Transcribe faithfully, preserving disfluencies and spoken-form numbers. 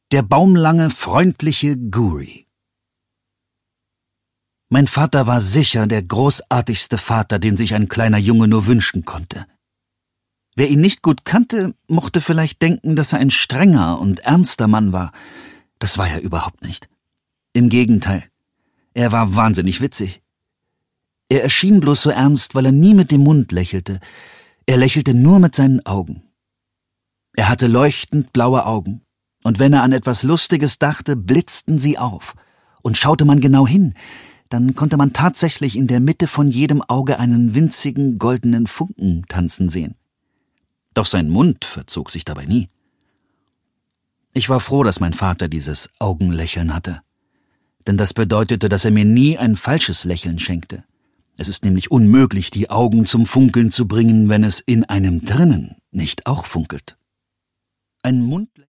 Der baumlange, freundliche Guri. Mein Vater war sicher der großartigste Vater, den sich ein kleiner Junge nur wünschen konnte. Wer ihn nicht gut kannte, mochte vielleicht denken, dass er ein strenger und ernster Mann war. Das war er überhaupt nicht. Im Gegenteil, er war wahnsinnig witzig. Er erschien bloß so ernst, weil er nie mit dem Mund lächelte. Er lächelte nur mit seinen Augen. Er hatte leuchtend blaue Augen, und wenn er an etwas Lustiges dachte, blitzten sie auf. Und schaute man genau hin, dann konnte man tatsächlich in der Mitte von jedem Auge einen winzigen goldenen Funken tanzen sehen. Doch sein Mund verzog sich dabei nie. Ich war froh, dass mein Vater dieses Augenlächeln hatte. Denn das bedeutete, dass er mir nie ein falsches Lächeln schenkte. Es ist nämlich unmöglich, die Augen zum Funkeln zu bringen, wenn es in einem drinnen nicht auch funkelt. Ein Mund